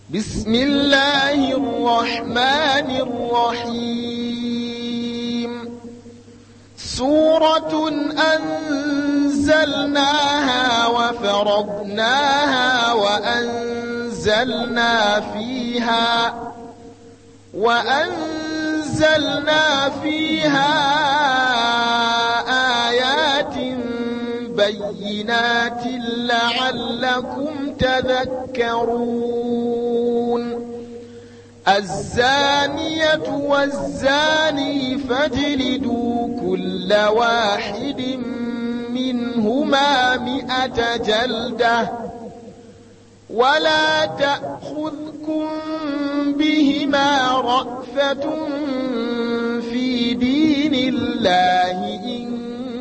بسم الله الرحمن الرحيم. سورة أنزلناها وفرضناها وأنزلنا فيها آيات بينات لعلكم تذكرون. الزانية والزاني فاجلدوا كل واحد منهما 100 جلدة ولا تأخذكم بهما رأفة في دين الله إن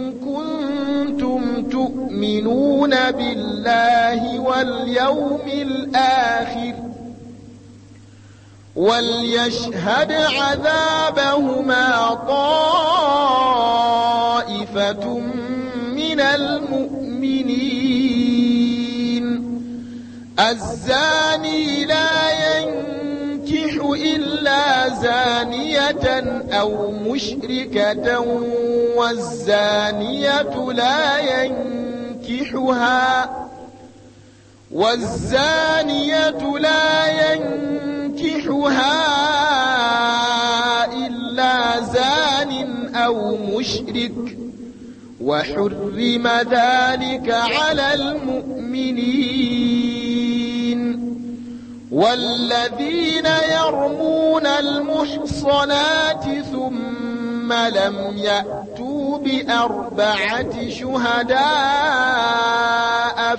كنتم تؤمنون بالله واليوم الآخر. وليشهد عذابهما طائفة من المؤمنين. الزاني لا ينكح إلا زانية أو مشركة والزانية لا ينكحها إلا زان أو مشرك وحرم ذلك على المؤمنين. والذين يرمون المحصنات ثم لم يأتوا ب4 شهداء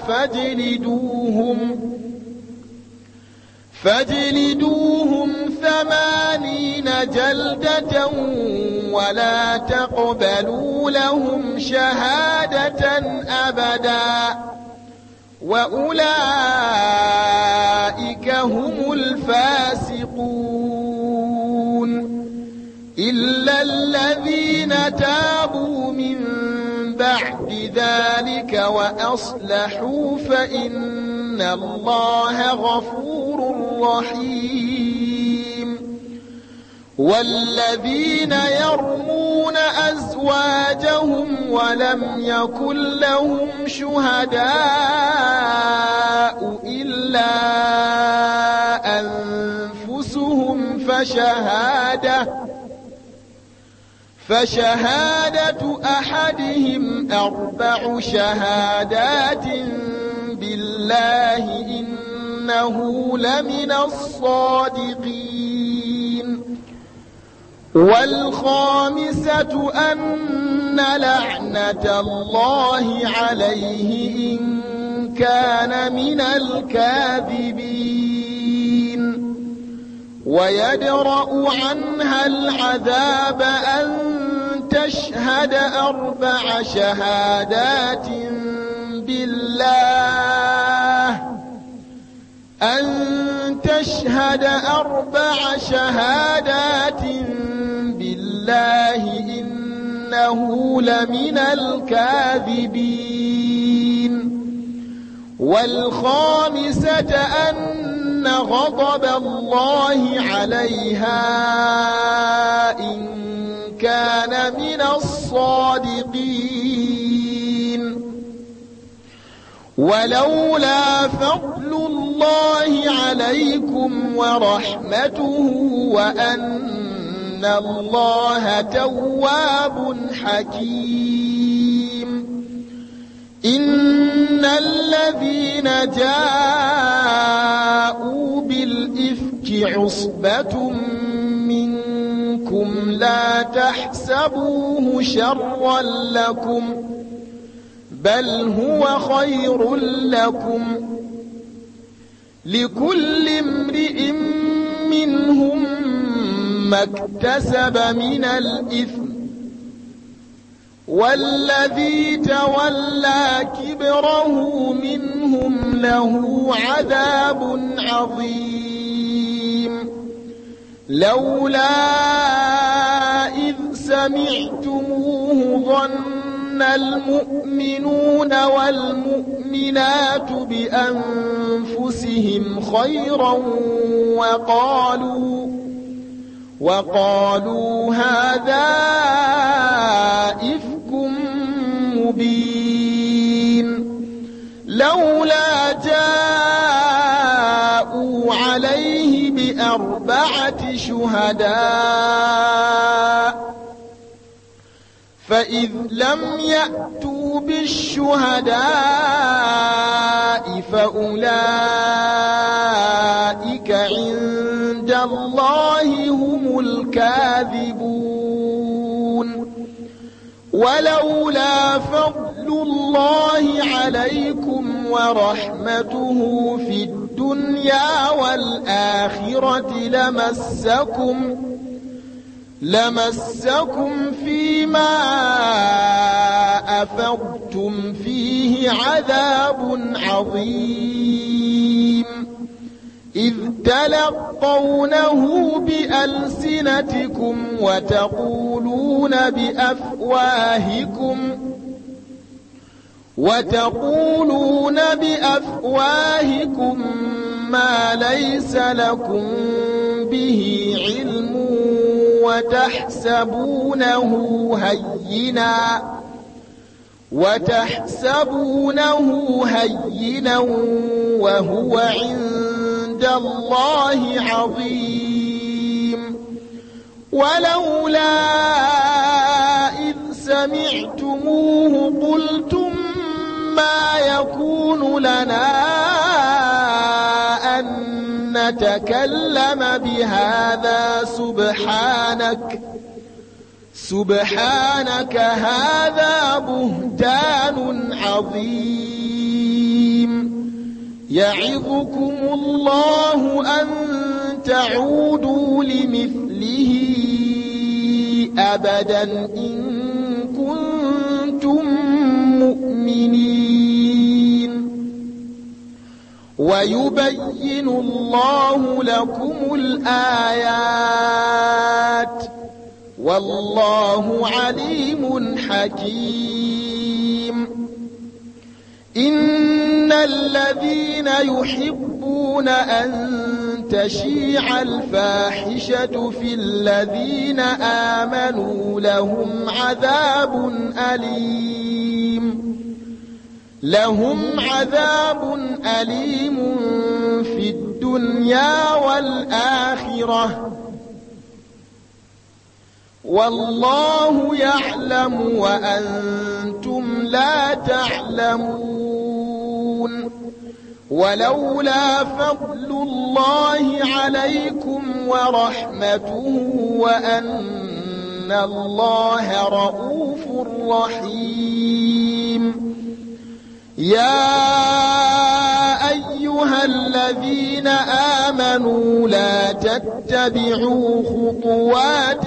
فاجلدوهم 80 جلدة ولا تقبلوا لهم شهادة أبدا وأولئك هم الفاسقون. إلا الذين تابوا من بعد ذلك وأصلحوا فإن الله غفور رحيم. والذين يرمون أزواجهم ولم يكن لهم شهداء إلا أنفسهم فشهادة أحدهم 4 شهادات بالله إنه لمن الصادقين. والخامسة أن لعنة الله عليه إن كان من الكاذبين. ويدرأ عنها العذاب أن تشهد 4 شهادات بالله إنه لمن الكاذبين. والخامسة أن غضب الله عليها إن كان من الصادقين. ولولا فضل الله عليكم ورحمته وأن الله تواب حكيم. إن الذين جاءوا بالإفك عصبة منكم لا تحسبوه شرا لكم بل هو خير لكم. لكل امرئ منهم ما اكتسب من الإثم والذي تولى كبره منهم له عذاب عظيم. لولا إذ سمعتموه ظن المؤمنون والمؤمنات بأنفسهم خيرا وقالوا هذا إفك مبين لولا جاءوا عليه بأربعة شهداء فإذ لم يأتوا بالشهداء فأولئك عند الله هم الكاذبون ولولا فضل الله عليكم ورحمته في الدنيا والآخرة لمسكم فيما أفضتم فيه عذاب عظيم إذ تلقونه بألسنتكم وتقولون بأفواهكم ما ليس لكم به علم وتحسبونه هينا وهو عند الله عظيم ولولا إذ سمعتموه قلتم ما يكون لنا أن نتكلم بهذا سبحانك هذا بهتان عظيم يعظكم الله أن تعودوا لمثله أبدا إن كنتم مؤمنين ويبين الله لكم الآيات والله عليم حكيم إن الذين يحبون أن تشيع الفاحشة في الذين آمنوا لهم عذاب أليم في الدنيا والآخرة والله يعلم وأنتم لا تعلمون ولولا فضل الله عليكم ورحمته وأن الله رؤوف رحيم يا أيها الذين آمنوا لا تتبعوا خطوات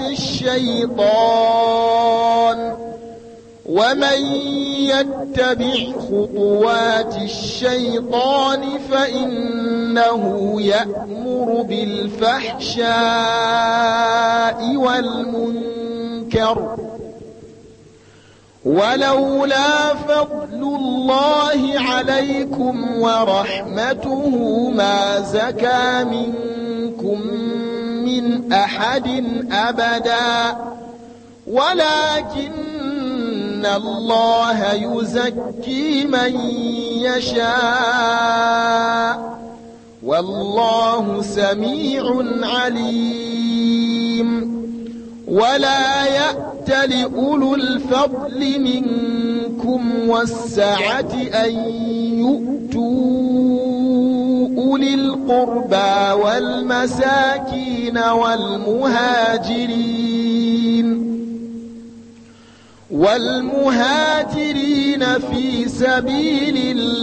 الشيطان ومن يتبع خطوات الشيطان فإنه يأمر بالفحشاء والمنكر ولولا فضل الله عليكم ورحمته ما زكى منكم من أحد أبدا ولكن الله يزكي من يشاء والله سميع عليم ولا يأت لأولو الفضل منكم والسعة أن يؤتوا أولي القربى والمساكين والمهاجرين في سبيل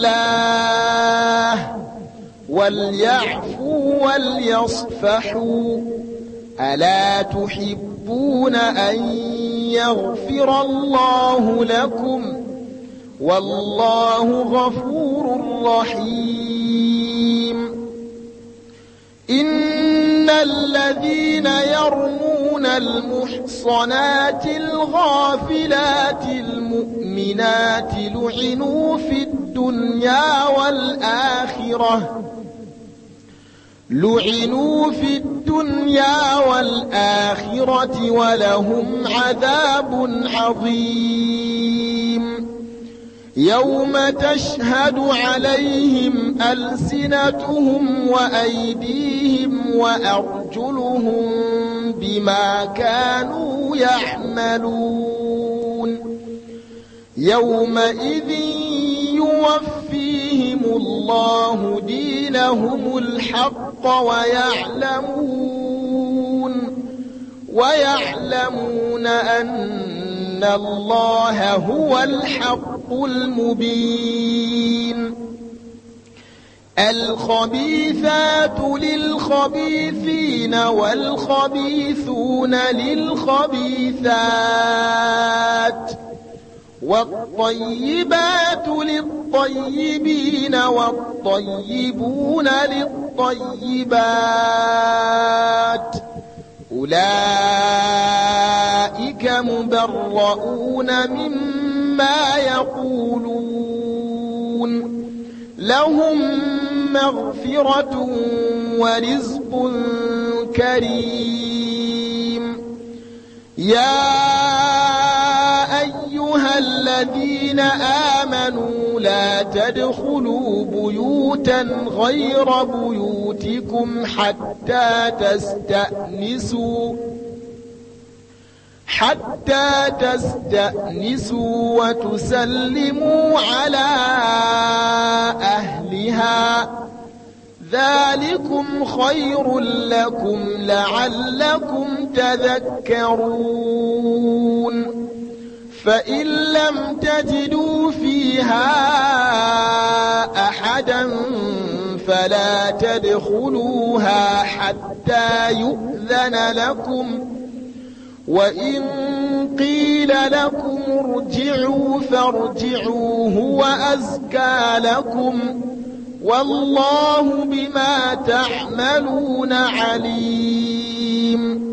الله وليعفوا وليصفحوا ألا تحبون أن يغفر الله لكم والله غفور رحيم إن الذين يرمون المحصنات الغافلات المؤمنات والمؤمنات لعنوا في الدنيا والآخرة ولهم عذاب عظيم يوم تشهد عليهم ألسنتهم وأيديهم وأرجلهم بما كانوا يعملون يومئذ يوفيهم الله دينهم الحق ويعلمون أن الله هو الحق المبين الخبيثات للخبيثين والخبيثون للخبيثات والطيبات للطيبين والطيبون للطيبات أولئك مبرؤون مما يقولون لهم مغفرة ورزق كريم يا أيها الذين آمنوا لا تدخلوا بيوتا غير بيوتكم حتى تستأنسوا وتسلموا على أهلها ذلكم خير لكم لعلكم تذكرون فإن لم تجدوا فيها أحدا فلا تدخلوها حتى يؤذن لكم وإن قيل لكم ارجعوا فارجعوا هو أزكى لكم والله بما تعملون عليم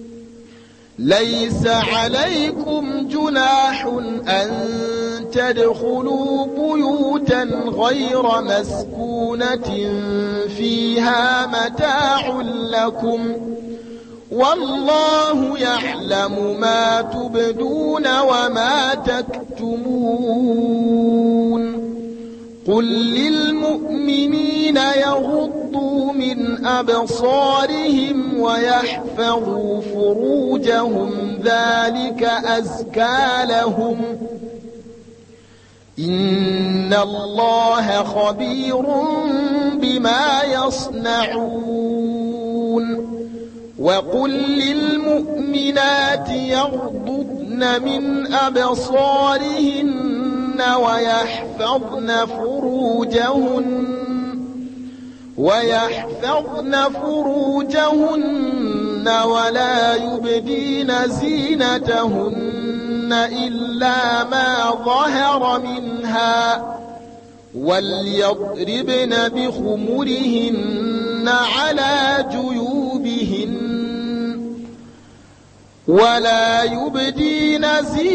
ليس عليكم جناح أن تدخلوا بيوتا غير مسكونة فيها متاع لكم والله يعلم ما تبدون وما تكتمون قل للمؤمنين يغضوا من أبصارهم ويحفظوا فروجهم ذلك أزكى لهم إن الله خبير بما يصنعون وقل للمؤمنات يغضضن من أبصارهن ويحفظن فروجهن ولا يبدين زينتهن إلا ما ظهر منها وليضربن بخمرهن على جيوبهن ولا يبدين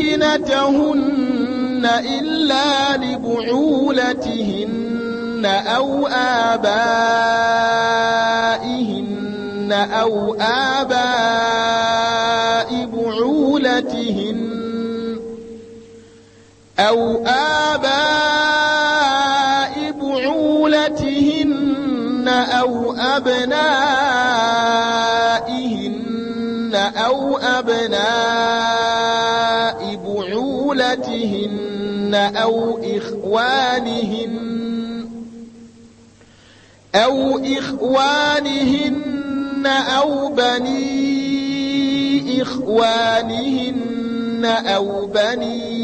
زينتهن إلا لبعولتهن أو آباء بعولتهن أو أبنائهن أو أبناء بعولتهن أو إخوانهن أو بني إخوانهن أو بني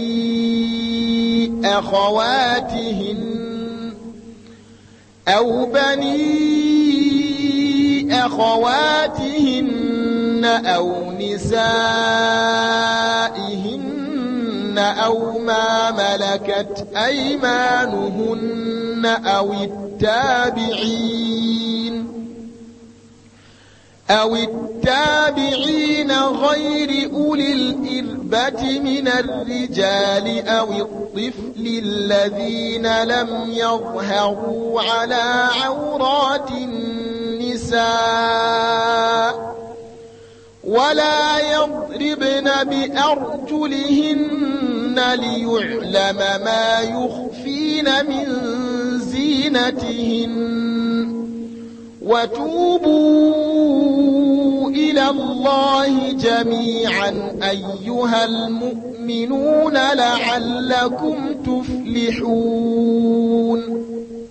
أخواتهن أو نسائهن أو ما ملكت أيمانهن أو التابعين غير أولي الإربة من الرجال أو الطفل الذين لم يظهروا على عورات النساء ولا يضربن بأرجلهن ليعلم ما يخفين من زينتهن وتوبوا إلى الله جميعا أيها المؤمنون لعلكم تفلحون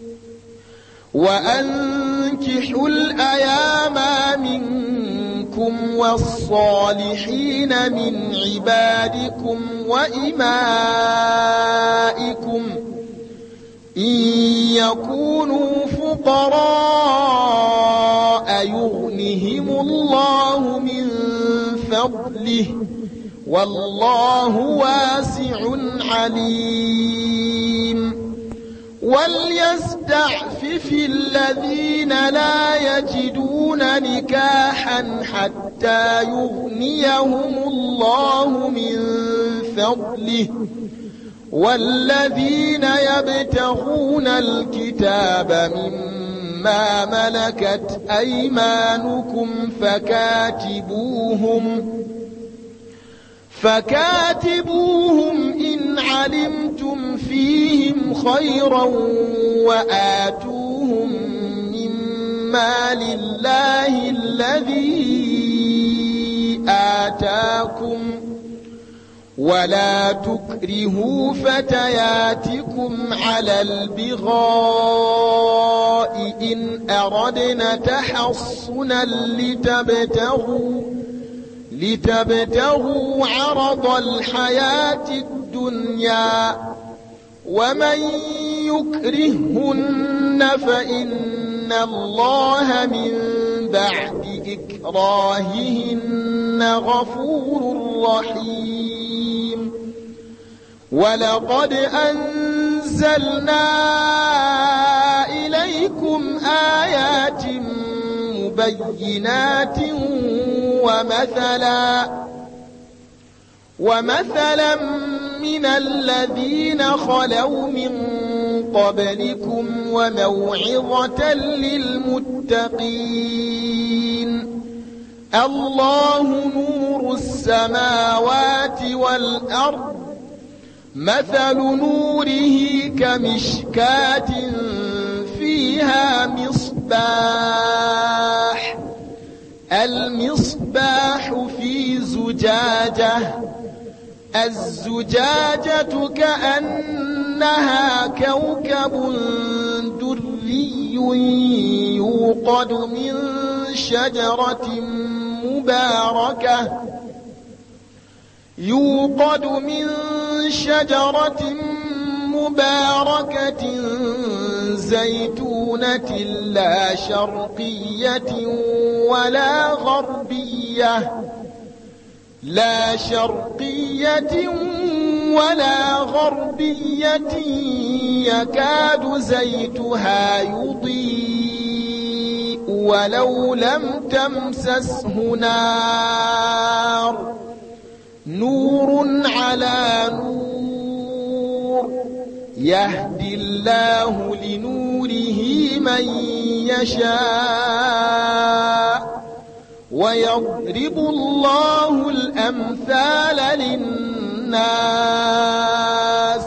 وأنكحوا الأيام منكم والصالحين من عبادكم وإمائكم إن يكونوا فقراء يغنهم الله من فضله والله واسع عليم وليستعفف الذين لا يجدون نكاحا حتى يغنيهم الله من فضله والذين يبتغون الكتاب مما ملكت أيمانكم فكاتبوهم إن علمتم فيهم خيرا وآتوهم مما لله الذي آتاكم ولا تكرهوا فتياتكم على البغاء إن أردنا تحصنا لتبتغوا عرض الحياة الدنيا ومن يكرهن فإن الله من بعد إكراههن غفور رحيم ولقد أنزلنا إليكم آيات مبينات ومثلا من الذين خلوا من قبلكم وموعظة للمتقين الله نور السماوات والأرض مثل نوره كمشكاة فيها مصباح المصباح في زجاجة الزجاجة كأنها كوكب دري يوقد من شجرة مباركة زيتونة لا شرقية ولا غربية يكاد زيتها يضيء ولو لم تمسسه نار نور على نور يهدي الله لنوره من يشاء ويضرب الله الأمثال للناس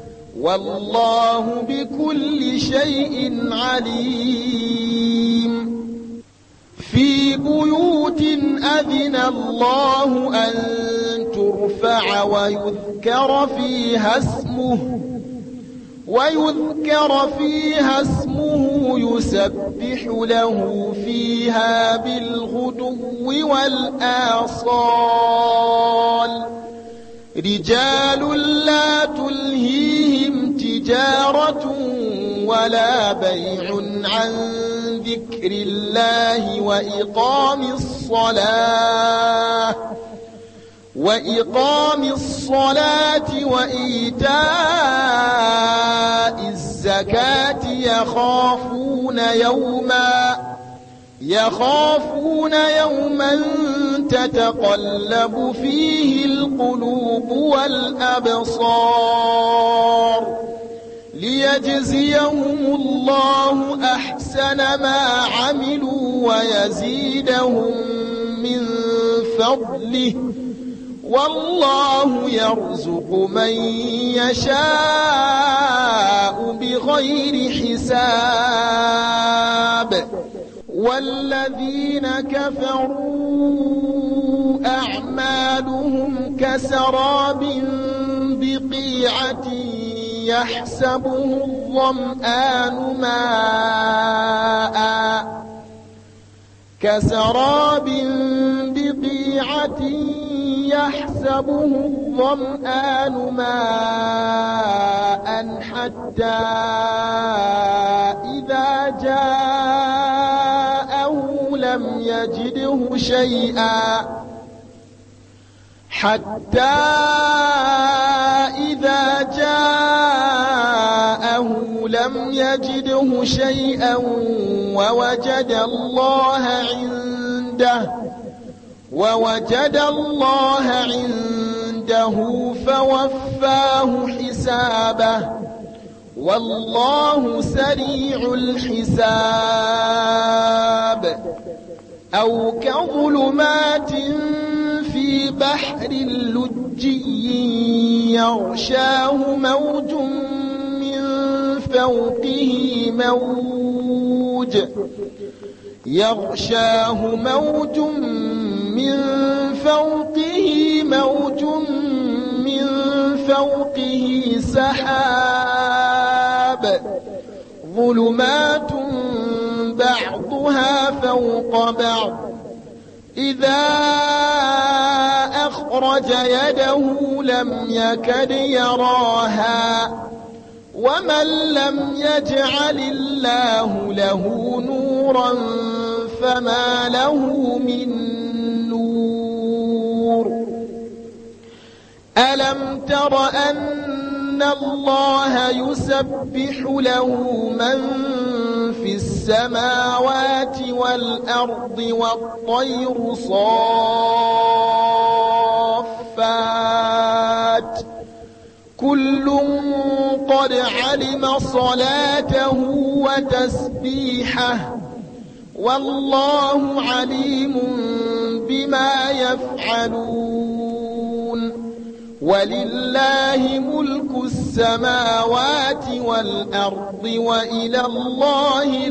والله بكل شيء عليم في بيوت أذن الله أن ترفع ويذكر فيها اسمه يسبح له فيها بالغدو والآصال رجال لا تلهيهم تجارة ولا بيع عن ذكر الله وإقام الصلاة وإيتاء الزكاة يخافون يوما تتقلب فيه القلوب والأبصار ليجزيهم الله أحسن ما عملوا ويزيدهم من فضله والله يرزق من يشاء بغير حساب والذين كفروا أعمالهم كسراب بقيعة يحسبه الظمآن ماءً كسراب بقيعة يحسبه الظمآن ماءً حتى إذا جاءه لم يجده شيئا ووجد الله عنده فوفاه حسابه والله سريع الحساب أو كظلمات في بحر لجي يغشاه موج من فوقه سحاب ظلمات بعضها فوق بعض إذا أخرج يده لم يكد يراها ومن لم يجعل الله له نورا فما له من نور ألم تر أن الله يسبح له من في السماوات والأرض والطير صافات كل قد علم صلاته وتسبيحه والله عليم بما يفعلون ولله ملك السماوات والأرض وإلى الله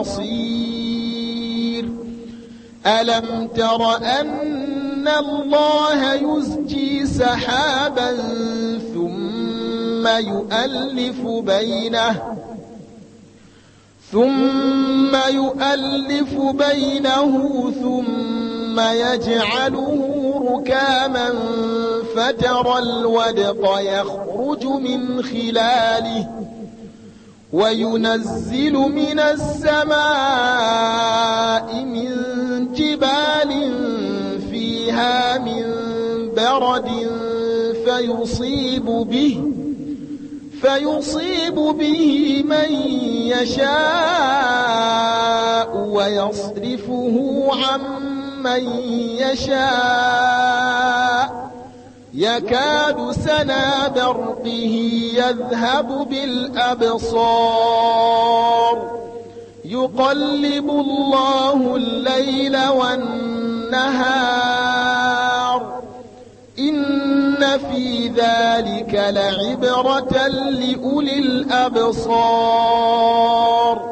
المصير ألم تر أن الله يزجي سحابا ثم يؤلف بينه ثم يجعله ركاما فترى الودق يخرج من خلاله وينزل من السماء من جبال فيها من برد فيصيب به من يشاء ويصرفه عن من يشاء يكاد سنا برقه يذهب بالأبصار يقلب الله الليل والنهار إن في ذلك لعبرة لأولي الأبصار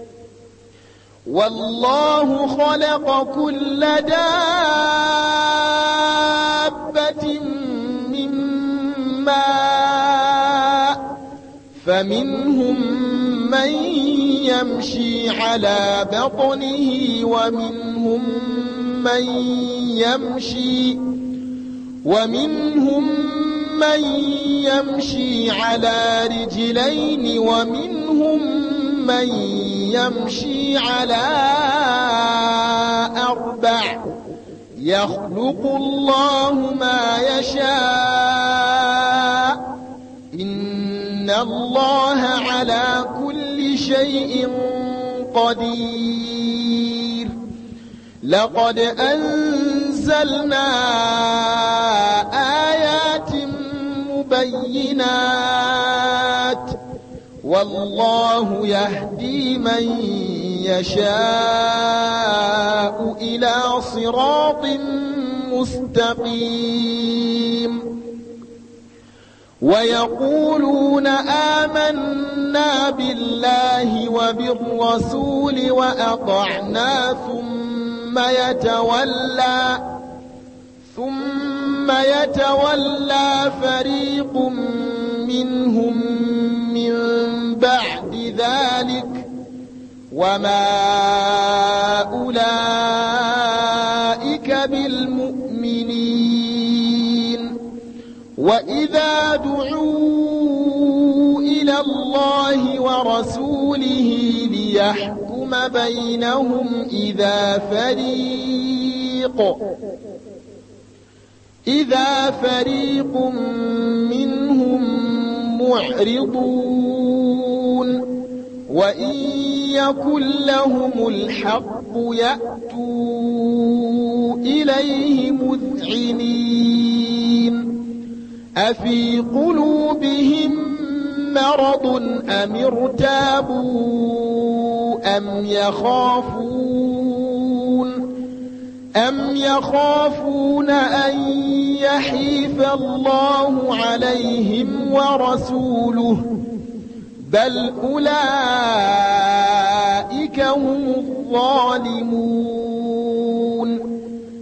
والله خلق كل دابة من ماء فمنهم من يمشي على بطنه ومنهم من يمشي على رجلين ومنهم من يمشي على أربع يخلق الله ما يشاء إن الله على كل شيء قدير لقد أنزلنا أنزلنا آيات مبينات والله يهدي من يشاء إلى صراط مستقيم ويقولون آمنا بالله وبالرسول وأطعنا ثم يتولى فريق منهم من بعد ذلك وما أولئك بالمؤمنين وإذا دعوا إلى الله ورسوله ليحكم بينهم إذا فريق منهم معرضون وإن يكن لهم الحق يأتوا إليه مذعنين أفي قلوبهم مرض أم ارتابوا أم يخافون أن يحيف الله عليهم ورسوله بل أولئك هم الظالمون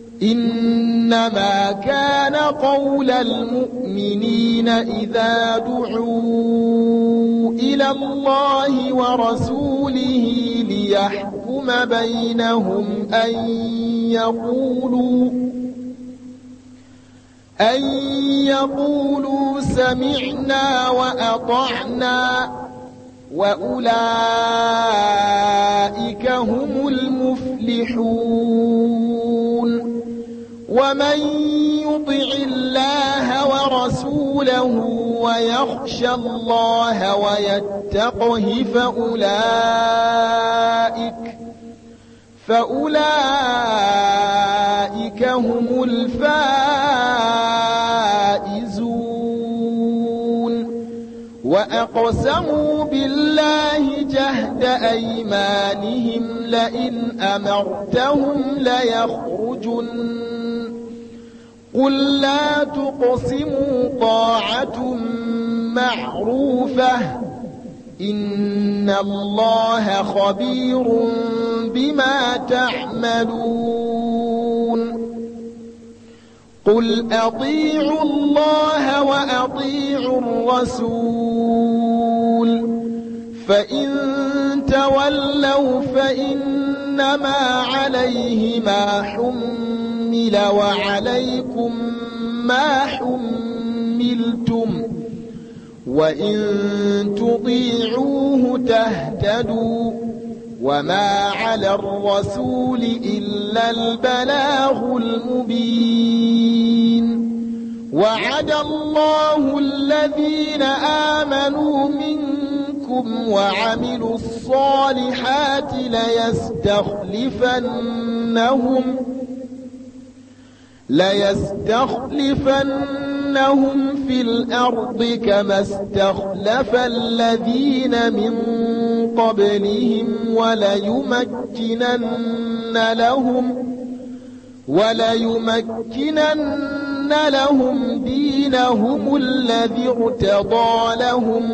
إنما كان قول المؤمنين إذا دعوا إلى الله ورسوله ليحكم بينهم أن يقولوا سمعنا وأطعنا وأولئك هم المفلحون ومن يطع الله ورسوله ويخشى الله ويتقه فأولئك هم الفائزون وأقسموا بالله جهد أيمانهم لئن أمرتهم ليخرجن قل لا تقسموا طاعة معروفة إن الله خبير بما تعملون قل أطيعوا الله وأطيعوا الرسول فإن تولوا فإنما عليه ما حمل وعليكم ما حملتم وإن تطيعوه تهتدوا وما على الرسول إلا البلاغ المبين وعد الله الذين آمنوا منكم وعملوا الصالحات ليستخلفنهم في الأرض كما استخلف الذين من قبلهم وليمكنن لهم دينهم الذي ارتضى لهم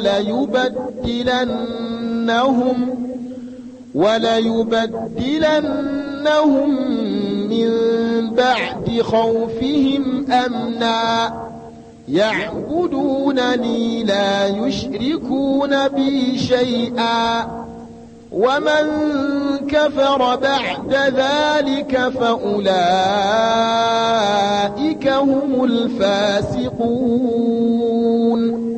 وليبدلنهم من بعد خوفهم أمنا يعبدونني لا يشركون بي شيئا ومن كفر بعد ذلك فأولئك هم الفاسقون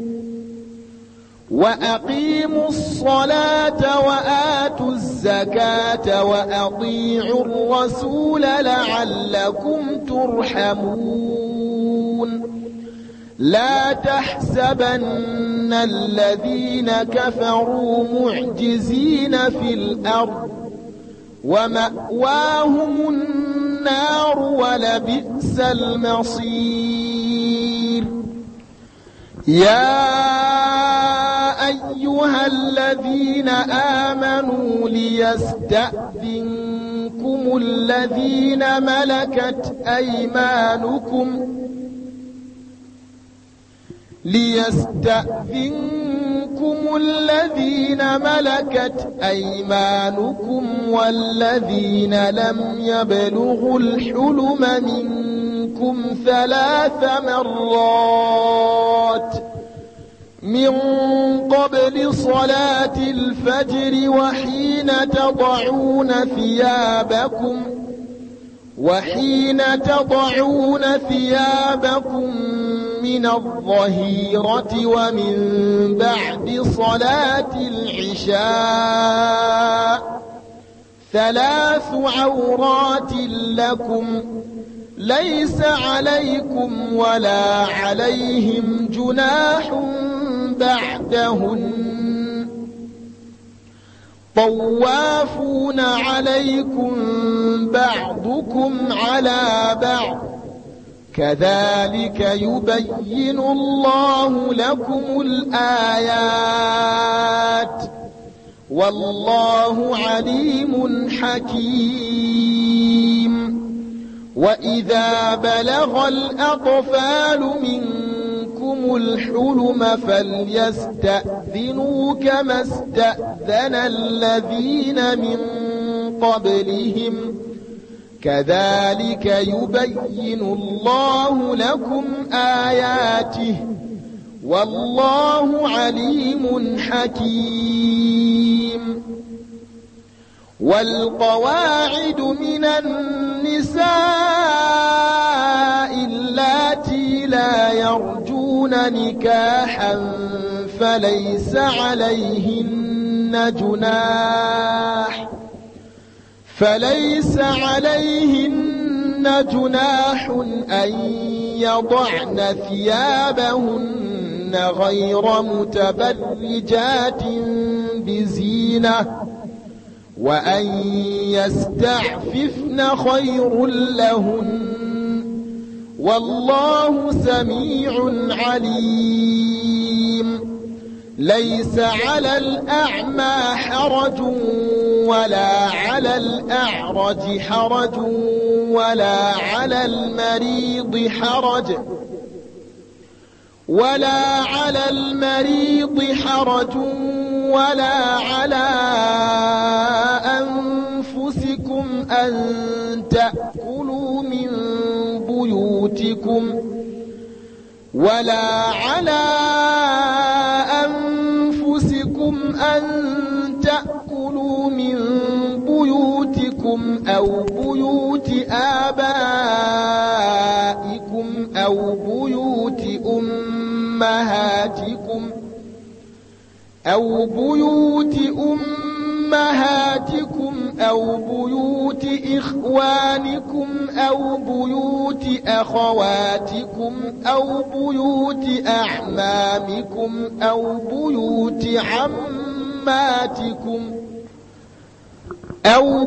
وأقيموا الصلاة وآتوا الزكاة وأطيعوا الرسول لعلكم ترحمون لا تحسبن الذين كفروا معجزين في الأرض ومأواهم النار ولبئس المصير. يا أيها الذين آمنوا ليستأذنكم الذين ملكت أيمانكم والذين لم يبلغوا الحلم منكم 3 مرات من قبل صلاة الفجر وحين تضعون ثيابكم من الظهيرة ومن بعد صلاة العشاء 3 عورات لكم ليس عليكم ولا عليهم جناح بعدهن طوافون عليكم بعضكم على بعض كذلك يبين الله لكم الآيات والله عليم حكيم. وإذا بلغ الأطفال منكم الحلم فليستأذنوا كما استأذن الذين من قبلهم كذلك يبين الله لكم آياته والله عليم حكيم. والقواعد من النساء اللاتي لا يرجون نكاحا فليس عليهن جناح أن يضعن ثيابهن غير متبرجات بزينة وأن يستعففن خير لهن والله سميع عليم. ليس على الأعمى حرج ولا على الأعرج حرج ولا على المريض حرج ولا على أنفسكم أن تأكلوا من بيوتكم أو بيوت آبائكم أو بيوت أمهاتكم أو بيوت إخوانكم أو بيوت أخواتكم أو بيوت أعمامكم أو بيوت عماتكم أو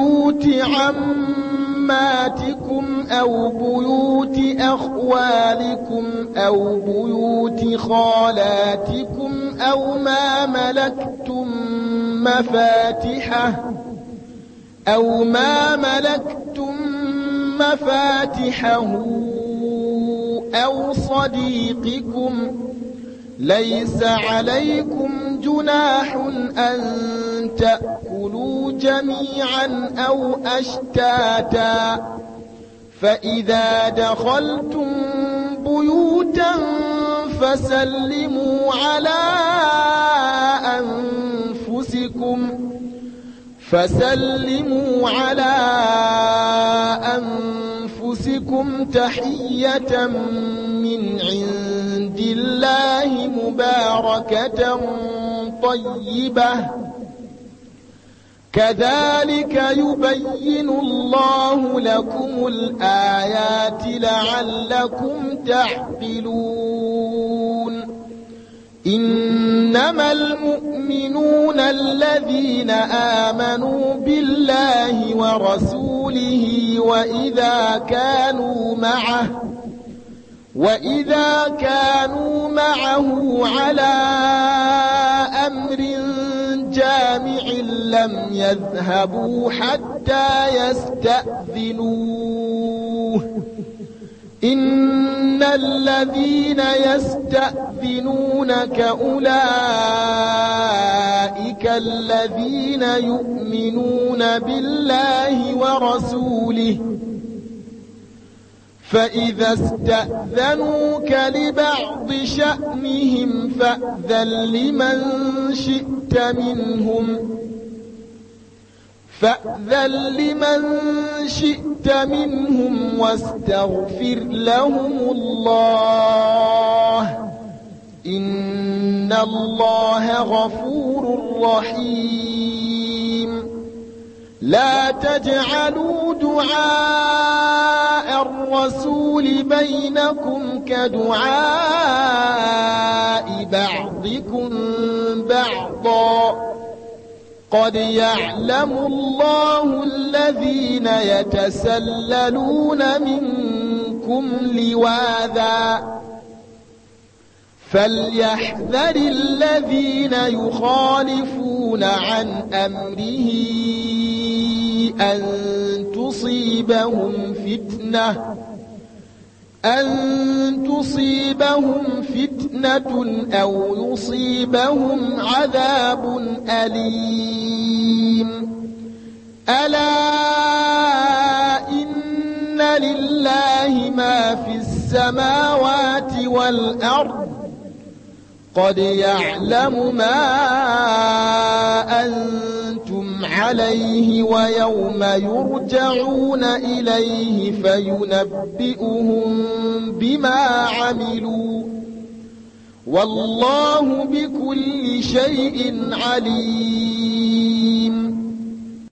بيوت أخوالكم أو بيوت خالاتكم أو ما ملكتم مفاتحه أو صديقكم ليس عليكم جناح أن تأكلوا جميعا أو أشتاتا فإذا دخلتم بيوتا فسلموا على أنفسكم تحية من عند الله مباركة طيبة كذلك يبين الله لكم الآيات لعلكم تعقلون. إنما المؤمنون الذين آمنوا بالله ورسوله وإذا كانوا معه على أمر جامع لم يذهبوا حتى يستأذنوه إن الذين يستأذنونك أولئك الذين يؤمنون بالله ورسوله فإذا استأذنوك لبعض شأنهم فأذن لمن شئت منهم واستغفر لهم الله إن الله غفور رحيم لا تجعلوا دعاء الرسول بينكم كدعاء بعضكم بعضا قد يعلم الله الذين يتسللون منكم لواذا فليحذر الذين يخالفون عن أمره أن تصيبهم فتنة أو يصيبهم عذاب أليم ألا إن لله ما في السماوات والأرض قد يعلم ما أنتم عليه ويوم يرجعون إليه فينبئهم بما عملوا والله بكل شيء عليم